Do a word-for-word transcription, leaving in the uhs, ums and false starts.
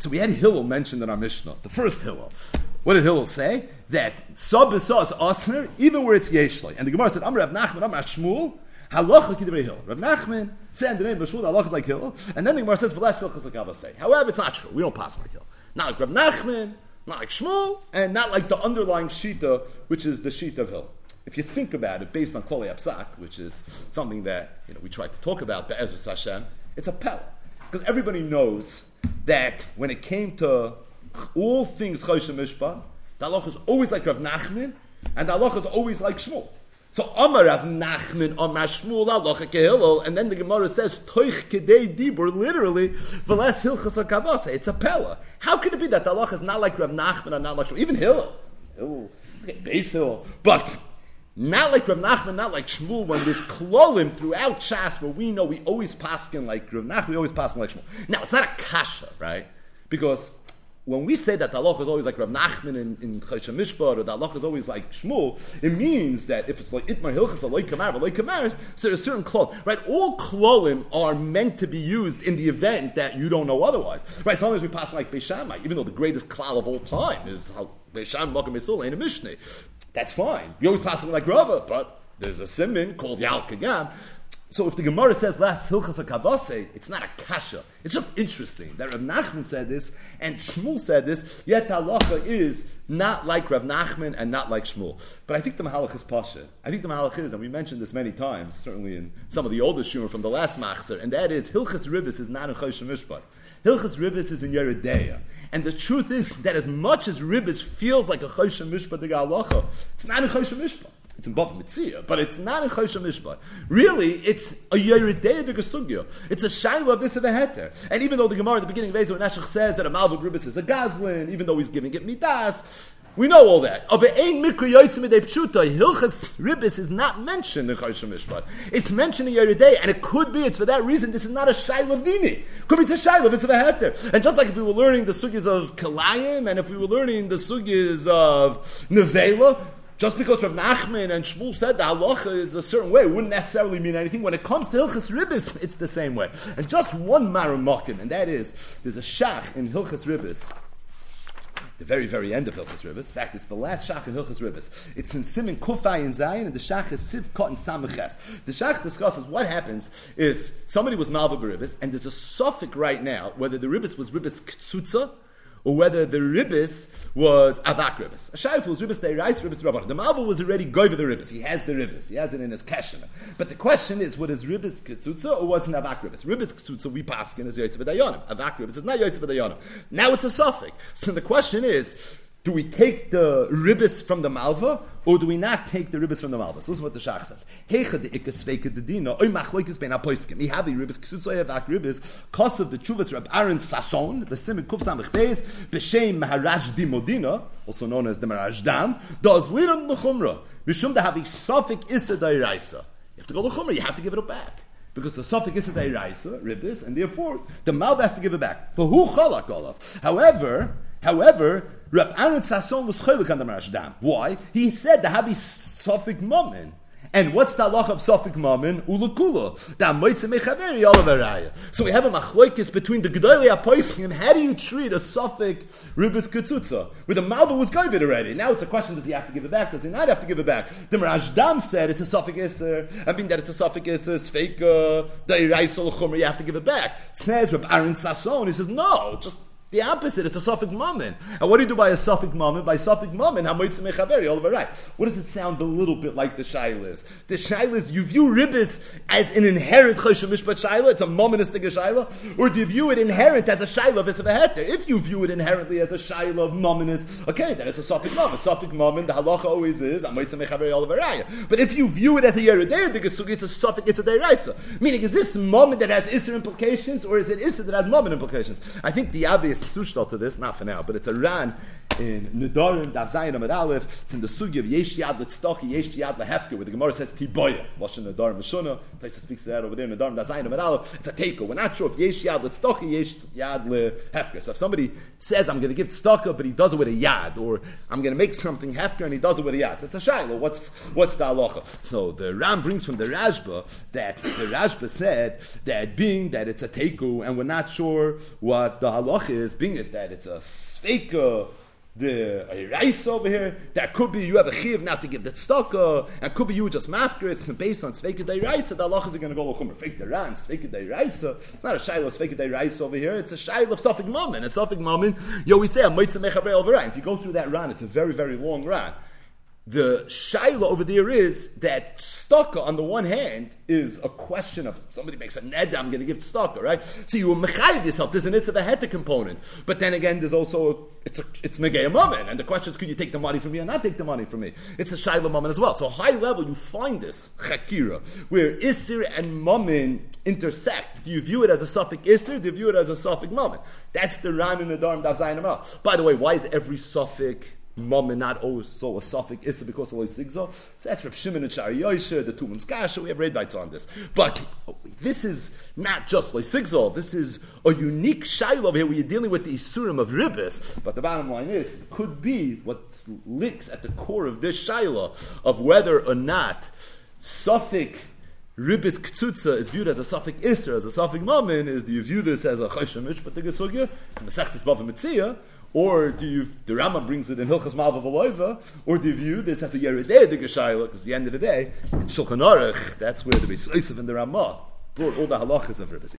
So we had Hillel mentioned in our Mishnah, the first Hillel. What did Hillel say? That sub is asner, even where it's yeshloi. And the Gemara said, Amar Rav Nachman, Amar Shmuel, halacha kidrei Hillel. Rav Nachman said in the name of Shmuel, halacha is like Hillel. And then the Gemara says, v'les hilchos like Abba say. However, it's not true. We don't pass like Hillel. Not like Rav Nachman, not like Shmuel, and not like the underlying shita, which is the shita of Hillel. If you think about it, based on Klolei Apsak, which is something that you know we try to talk about, Be'ezus Hashem, it's a pella. Because everybody knows that when it came to all things Choshen Mishpat, the halacha is always like Rav Nachman, and the halacha is always like Shmuel. So Amar Rav Nachman, Amar Shmuel, halacha kehillel, and then the Gemara says Toich kedei dibur, literally v'les hilchas hakavasa. It's a pella. How can it be that the halacha is not like Rav Nachman and not like Shmuel? Even Hillel, Hillel, okay, base Hillel, but not like Rav Nachman, not like Shmuel. When there's klolim throughout Shas, where we know we always paskin like Rav Nachman, we always paskin like Shmuel. Now it's not a kasha, right? Because when we say that the halacha is always like Rav Nachman in, in Choshen Mishpat, or the halacha is always like Shmuel, it means that if it's like Itmar Hilchas, or like Kamar, or like Kamar, so there's a certain klol, right? All klolim are meant to be used in the event that you don't know otherwise, right? Sometimes we pass like Beis Shammai, even though the greatest klal of all time is how Beis Shammai Makam Yisrael ain't a Mishnah. That's fine. We always pass it like Rava, but there's a simon called Yal Kagam. So if the Gemara says last hilchas hakavase, it's not a kasha. It's just interesting that Rav Nachman said this and Shmuel said this. Yet the halacha is not like Rav Nachman and not like Shmuel. But I think the mahalach is pasha. I think the mahalach is, and we mentioned this many times, certainly in some of the older shiur from the last machzer, and that is hilchas ribis is not in Choshen Mishpat. Hilchas ribis is in Yeredeya. And the truth is that as much as ribis feels like a Choshen Mishpat the halacha, it's not in Choshen Mishpat. It's in Bava Mitzia, but it's not in Choshen Mishpat. Really, it's a Yeridei de Gesugya. It's a Shaila of this of a heter. And even though the Gemara at the beginning of Ezer Neshach says that a Malvuk Ribis is a Gazlin, even though he's giving it Midas, we know all that. Hilchas Ribis is not mentioned in Choshen Mishpat. It's mentioned in Yeridei, and it could be, it's for that reason, this is not a Shaila of Dini. Could be it's a Shaila of this of a heter. And just like if we were learning the Sugyas of Kalayim, and if we were learning the Sugyas of Nevela, just because Rav Nachman and Shmuel said the halacha is a certain way, it wouldn't necessarily mean anything. When it comes to Hilchas Ribis, it's the same way. And just one maramokin, and that is, there's a shach in Hilchas Ribis, the very, very end of Hilchas Ribis. In fact, it's the last shach in Hilchas Ribis. It's in Siman Kufay and Zayin, and the shach is Siv Kot and Samiches. The shach discusses what happens if somebody was Malva B'Ribis, and there's a suffix right now, whether the Ribis was Ribis Ktsutza, or whether the ribis was avak ribis. A shayf was ribis deirais, ribis rabbanon. The malva was already goyva the ribis. He has the ribis. He has it in his keshena. But the question is, what is ribis ketzutza or was it avak ribis? Ribis ketzutza we paskin is yoytze v'dayonim. Avak ribis is not yoytze v'dayonim. Now it's a suffix. So the question is, do we take the ribis from the malva, or do we not take the ribis from the malva? So listen what the shach says. Heicha de ikas sveika de dina, oy machloikis ben apoiskim. He have the ribis, ksutzoy avak ribis, kos of the chuvas Rab Aaron Sasson, the simen kuf samich beis, b'shem maharaj dimodina, also known as the Maharaj Dam, does liram l'chumra, b'shum de have a suffix issa dairaisa. You have to go l'chumra, you have to give it back. Because the suffix is a dairaisa, ribis, and therefore the malva has to give it back. For who chalak olav? However, However, Rab Aaron Sasson was chaylik on the Maharaj Dam. Why? He said the havi suffix mammon. And what's the halach of suffix mammon? Ulakula. Da moitze mechaveri olavaraya. So we have a machloikis between the gedolei apoiskim. How do you treat a suffix ribis ketzutza? Where the malva was given already. Now it's a question: does he have to give it back? Does he not have to give it back? The Maharaj Dam said it's a suffix iser. I mean that it's a suffix iser. Sveika da'iraisol chumer. You have to give it back. Says Rab Aaron Sasson. He says no. Just the opposite, it's a suffix mammon. And what do you do by a suffix mammon? By suffix mammon, hamoitz mechaveri, all over right. What does it sound a little bit like the shaila is? The shaila is, you view ribis as an inherent choshen mishpat shaila, it's a mammonistic shaila, or do you view it inherent as a shaila of heter? If you view it inherently as a shaila of mammonis, okay, then it's a suffix mammon. Suffix mammon, the halacha always is, hamoitz mechaveri, all over right. But if you view it as a yeridei, it's a suffix, it's a deiraisa. Meaning, is this mammon that has isser implications, or is it isser that has mammon implications? I think the obvious sushtal to this, not for now, but it's a ran in Nedarim, Daf Zayin Amud Aleph. It's in the sugi of Yesh Yad L'Tztochi, Yesh Yad L'Hefker, where the Gemara says Tiboya. Lashon Nedarim Meshuna. Taisa speaks to that over there in Nedarim, Daf Zayin Amud Aleph. It's a teiko. We're not sure if Yesh Yad L'Tztochi, Yesh Yad L'Hefker. So if somebody says, I'm going to give tzedakah, but he does it with a yad, or I'm going to make something hefker and he does it with a yad, so it's a shayla. What's what's the halacha? So the Ram brings from the Rashba that the Rashba said that being that it's a teku and we're not sure what the halacha is, being it that it's a sfeika, the Eiraisa over here, that could be you have a chiv not to give the tzedakah, and could be you just mafker. It's based on Sveika Deiraisa. The halachas are going to go l'chumer. Fake the ran, Sveika Deiraisa. It's not a shayla of Sveika Deiraisa over here. It's a shayla of Safik Mammon. And Safik Mammon, you always say a moitza mechaber el v'rain. If you go through that ran, it's a very very long ran. The shayla over there is that tzedakah on the one hand is a question of somebody makes a ned, I'm going to give tzedakah, right? So you mechayiv yourself. There's an itzah heta component, but then again, there's also a, it's a, it's negei mammon, and the question is, could you take the money from me or not take the money from me? It's a shayla mammon as well. So high level, you find this chakira where isir and mammon intersect. Do you view it as a suffix isir? Do you view it as a suffix mammon? That's the ran in the darm daf zayin amar. By the way, why is every suffix Mom not also a suffix issa because of Sigza? So that's Reb Shimon and Shari Yoshe, the Tumim's Kasha. We have red lights on this, but this is not just like Sigza. This is a unique shayla over here where you're dealing with the isurim of ribis. But the bottom line is, it could be what licks at the core of this shayla of whether or not suffix ribis ktsutza is viewed as a suffix isser, as a suffix mammon. Is do you view this as a chayshamish? But the gesugya, it's a mesechtes bava mitzia. Or do you, the Rambam brings it in Hilchas Malva V'Loiva, or do you view this as a Yeridei the Geshayla? Because at the end of the day, in Shulchan Aruch, that's where the Beis Yosef and the Ramah brought all the halachas of Ribis.